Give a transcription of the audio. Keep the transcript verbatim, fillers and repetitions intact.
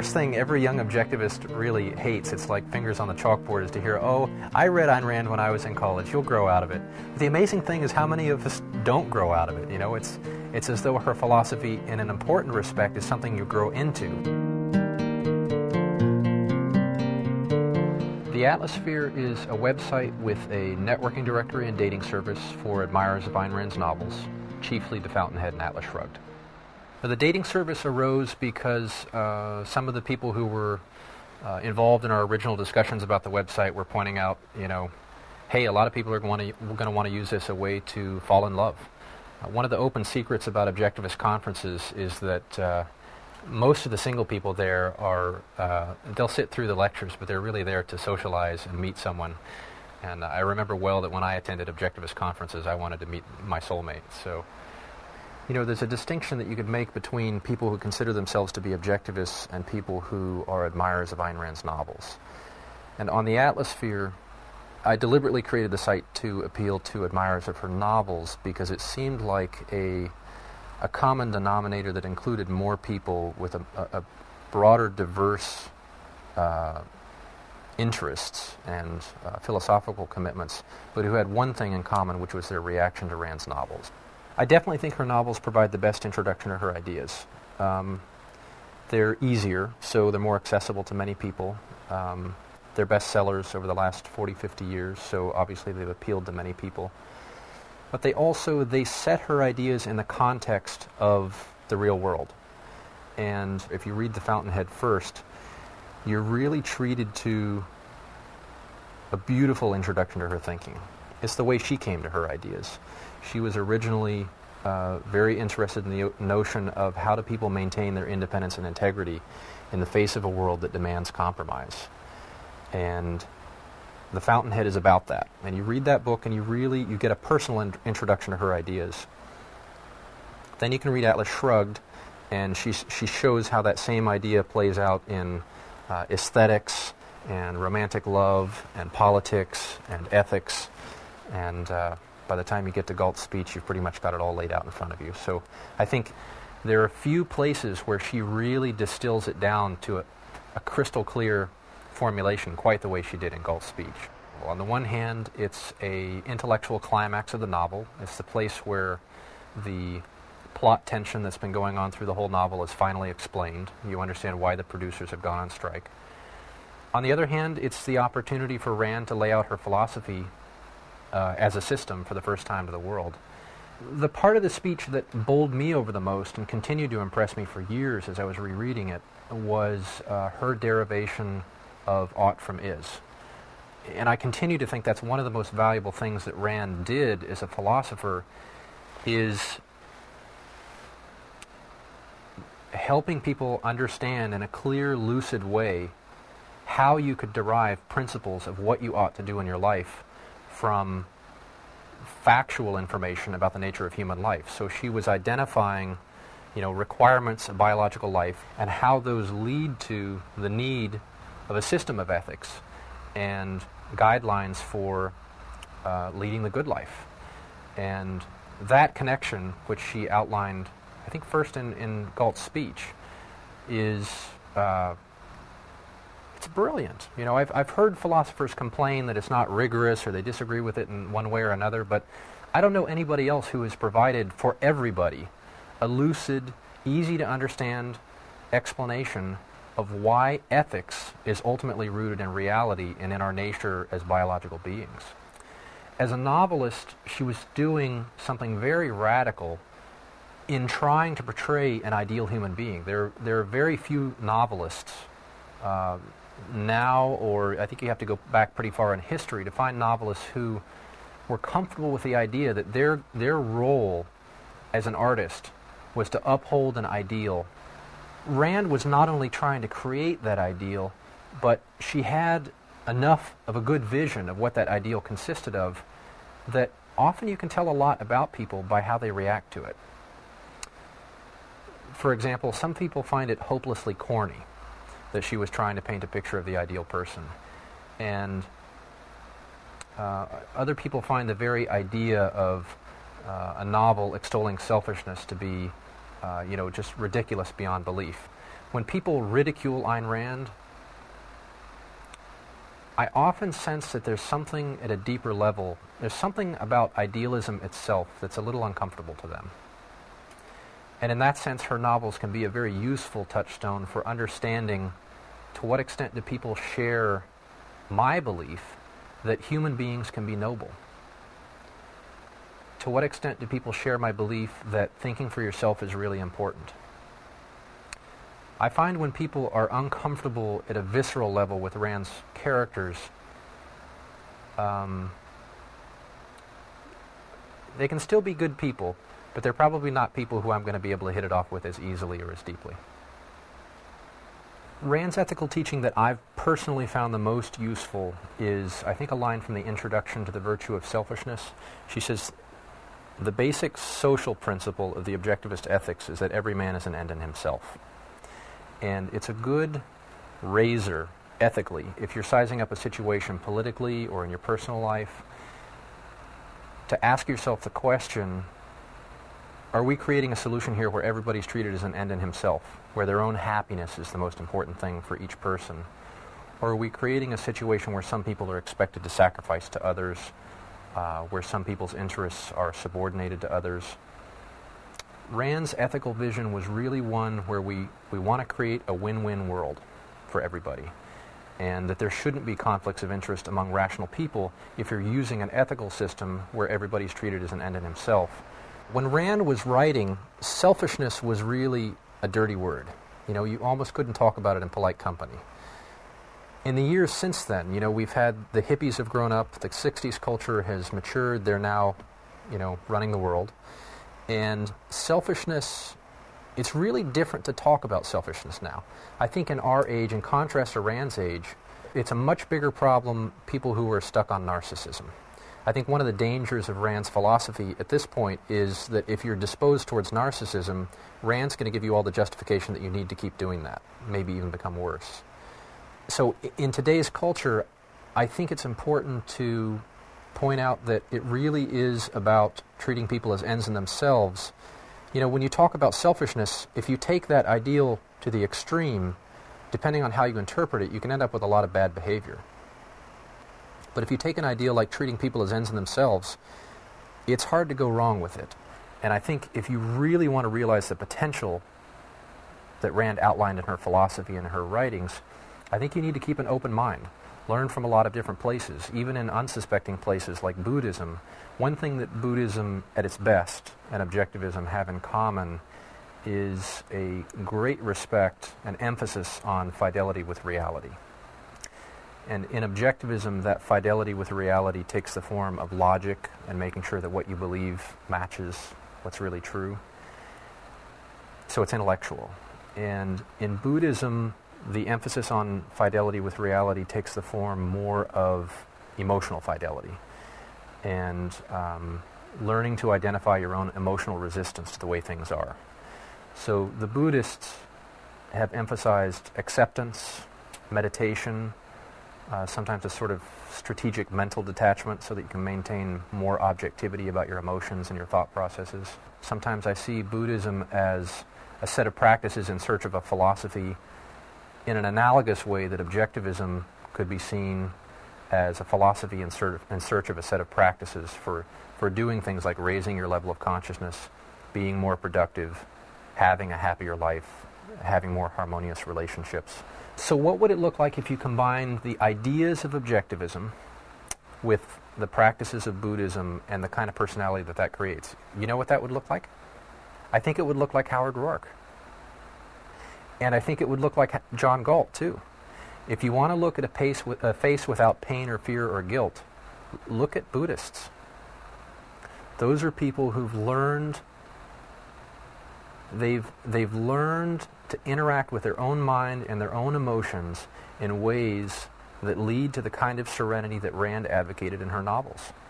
first thing every young objectivist really hates, it's like fingers on the chalkboard, is to hear, oh, I read Ayn Rand when I was in college, you'll grow out of it. But the amazing thing is how many of us don't grow out of it. You know, it's, it's as though her philosophy, in an important respect, is something you grow into. The Atlasphere is a website with a networking directory and dating service for admirers of Ayn Rand's novels, chiefly The Fountainhead and Atlas Shrugged. Now, the dating service arose because uh, some of the people who were uh, involved in our original discussions about the website were pointing out, you know, hey, a lot of people are going to going to want to use this as a way to fall in love. Uh, one of the open secrets about objectivist conferences is that uh, most of the single people there are, uh, they'll sit through the lectures, but they're really there to socialize and meet someone. And uh, I remember well that when I attended objectivist conferences, I wanted to meet my soulmate. So, you know, there's a distinction that you could make between people who consider themselves to be objectivists and people who are admirers of Ayn Rand's novels. And on the Atlasphere, I deliberately created the site to appeal to admirers of her novels because it seemed like a a common denominator that included more people with a, a, a broader, diverse uh, interests and uh, philosophical commitments, but who had one thing in common, which was their reaction to Rand's novels. I definitely think her novels provide the best introduction to her ideas. Um, they're easier, so they're more accessible to many people. Um, they're bestsellers over the last forty, fifty years, so obviously they've appealed to many people. But they also, they set her ideas in the context of the real world. And if you read The Fountainhead first, you're really treated to a beautiful introduction to her thinking. It's the way she came to her ideas. She was originally uh, very interested in the o- notion of how do people maintain their independence and integrity in the face of a world that demands compromise. And The Fountainhead is about that. And you read that book and you really, you get a personal in- introduction to her ideas. Then you can read Atlas Shrugged, and she, she shows how that same idea plays out in uh, aesthetics and romantic love and politics and ethics. And uh, by the time you get to Galt's speech, you've pretty much got it all laid out in front of you. So I think there are a few places where she really distills it down to a, a crystal clear formulation, quite the way she did in Galt's speech. Well, on the one hand, it's a intellectual climax of the novel. It's the place where the plot tension that's been going on through the whole novel is finally explained. You understand why the producers have gone on strike. On the other hand, it's the opportunity for Rand to lay out her philosophy uh, as a system for the first time to the world. The part of the speech that bowled me over the most and continued to impress me for years as I was rereading it was uh, her derivation of ought from is. And I continue to think that's one of the most valuable things that Rand did as a philosopher, is helping people understand in a clear, lucid way how you could derive principles of what you ought to do in your life from factual information about the nature of human life. So she was identifying, you know, requirements of biological life and how those lead to the need of a system of ethics and guidelines for uh, leading the good life. And that connection, which she outlined, I think first in, in Galt's speech, is uh, it's brilliant. You know, I've, I've heard philosophers complain that it's not rigorous or they disagree with it in one way or another, but I don't know anybody else who has provided for everybody a lucid, easy to understand explanation of why ethics is ultimately rooted in reality and in our nature as biological beings. As a novelist, she was doing something very radical in trying to portray an ideal human being. There, there are very few novelists uh, now, or I think you have to go back pretty far in history to find novelists who were comfortable with the idea that their, their role as an artist was to uphold an ideal. Rand was not only trying to create that ideal, but she had enough of a good vision of what that ideal consisted of that often you can tell a lot about people by how they react to it. For example, some people find it hopelessly corny that she was trying to paint a picture of the ideal person. And uh, other people find the very idea of uh, a novel extolling selfishness to be Uh, you know, just ridiculous beyond belief. When people ridicule Ayn Rand, I often sense that there's something at a deeper level, there's something about idealism itself that's a little uncomfortable to them. And in that sense, her novels can be a very useful touchstone for understanding to what extent do people share my belief that human beings can be noble. To what extent do people share my belief that thinking for yourself is really important? I find when people are uncomfortable at a visceral level with Rand's characters, um, they can still be good people, but they're probably not people who I'm going to be able to hit it off with as easily or as deeply. Rand's ethical teaching that I've personally found the most useful is, I think, a line from the Introduction to the Virtue of Selfishness. She says, the basic social principle of the objectivist ethics is that every man is an end in himself. And it's a good razor, ethically, if you're sizing up a situation politically or in your personal life, to ask yourself the question, are we creating a solution here where everybody's treated as an end in himself, where their own happiness is the most important thing for each person? Or are we creating a situation where some people are expected to sacrifice to others, uh, where some people's interests are subordinated to others? Rand's ethical vision was really one where we, we want to create a win-win world for everybody, and that there shouldn't be conflicts of interest among rational people if you're using an ethical system where everybody's treated as an end in himself. When Rand was writing, selfishness was really a dirty word. You know, you almost couldn't talk about it in polite company. In the years since then, you know, we've had, the hippies have grown up, the sixties culture has matured, they're now, you know, running the world. And selfishness, it's really different to talk about selfishness now. I think in our age, in contrast to Rand's age, it's a much bigger problem, people who are stuck on narcissism. I think one of the dangers of Rand's philosophy at this point is that if you're disposed towards narcissism, Rand's going to give you all the justification that you need to keep doing that, maybe even become worse. So in today's culture, I think it's important to point out that it really is about treating people as ends in themselves. You know, when you talk about selfishness, if you take that ideal to the extreme, depending on how you interpret it, you can end up with a lot of bad behavior. But if you take an ideal like treating people as ends in themselves, it's hard to go wrong with it. And I think if you really want to realize the potential that Rand outlined in her philosophy and her writings, I think you need to keep an open mind. Learn from a lot of different places, even in unsuspecting places like Buddhism. One thing that Buddhism at its best and objectivism have in common is a great respect and emphasis on fidelity with reality. And in objectivism, that fidelity with reality takes the form of logic and making sure that what you believe matches what's really true. So it's intellectual. And in Buddhism, the emphasis on fidelity with reality takes the form more of emotional fidelity and um, learning to identify your own emotional resistance to the way things are. So the Buddhists have emphasized acceptance, meditation, uh, sometimes a sort of strategic mental detachment so that you can maintain more objectivity about your emotions and your thought processes. Sometimes I see Buddhism as a set of practices in search of a philosophy in an analogous way that objectivism could be seen as a philosophy in, ser- in search of a set of practices for, for doing things like raising your level of consciousness, being more productive, having a happier life, having more harmonious relationships. So what would it look like if you combined the ideas of objectivism with the practices of Buddhism and the kind of personality that that creates? You know what that would look like? I think it would look like Howard Roark. And I think it would look like John Galt, too. If you want to look at a, pace with, a face without pain or fear or guilt, look at Buddhists. Those are people who've learned, they've, they've learned to interact with their own mind and their own emotions in ways that lead to the kind of serenity that Rand advocated in her novels.